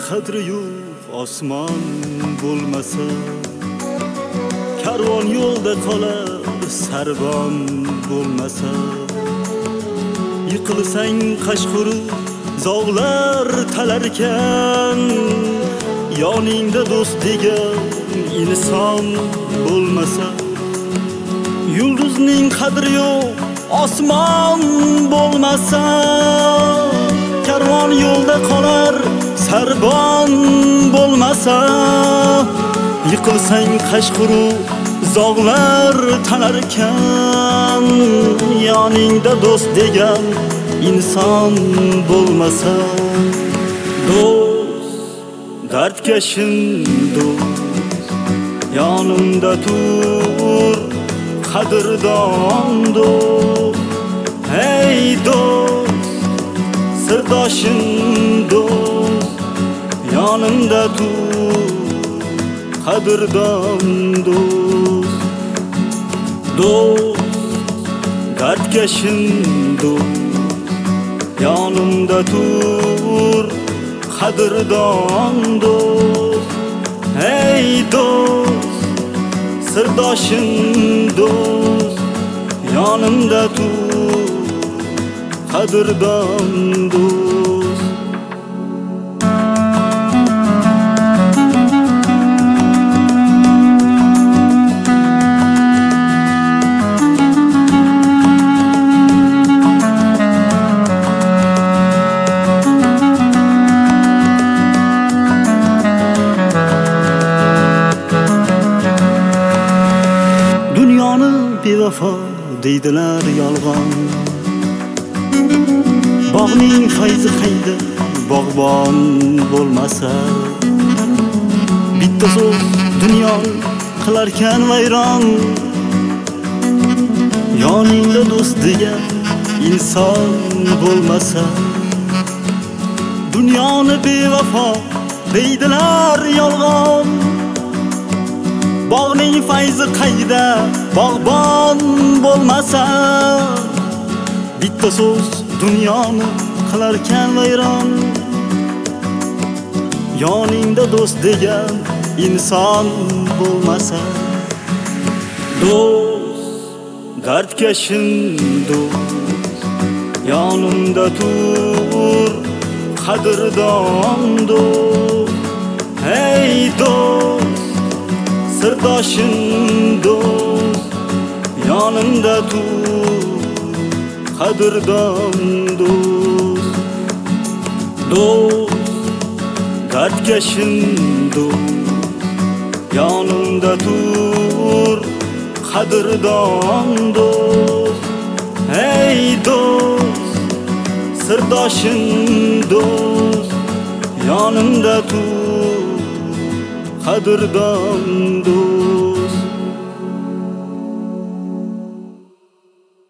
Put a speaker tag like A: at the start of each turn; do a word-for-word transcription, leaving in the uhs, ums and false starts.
A: qadri yo'q osmon bo'lmasa, karvon yo'lda qolar sarvon bo'lmasa, yiqilsang qashquri zog'lar talarkan, yoningda do'st degan inson bo'lmasa, yulduzning qadri yo'q osmon bo'lmasa, karvon yo'lda qolar sarvon bo'lmasa, yiqilsang qashquru zog'lar talarkan, yoningda do'st degan inson bo'lmasa, do'st dardkashim do'st yonimda tur, qadrdon do'st, hey do'st sirdoshim do'st yonimda tur, qadrdon do'st, do'st dardkashim do'st yonimda tur, qadrdon do'st, hey do'st sirdoshim do'st yonimda tur, qadrdon do'st. Dunyoni bevafo deydilar yolg'on, bog'ning fayzi qayda bog'bon bo'lmasa, bitta so'z dunyoni qilarkan vayron, yoningda do'st degan inson bo'lmasa, dunyoni bevafo deydilar yolg'on, bog'ning fayzi qayda bog'bon bo'lmasa, bitta so'z dunyoni qilarkan vayron, yoningda do'st degan inson bo'lmasa, do'st dardkashim do'st yonimda tur, qadrdon do'st, hey do'st sirdoshim do'st yonimda tur, qadrdon do'st, do'st dardkashim do'st yonimda tur, qadrdon do'st, hey do'st sirdoshim do'st yonimda tur, qadrdon do'st.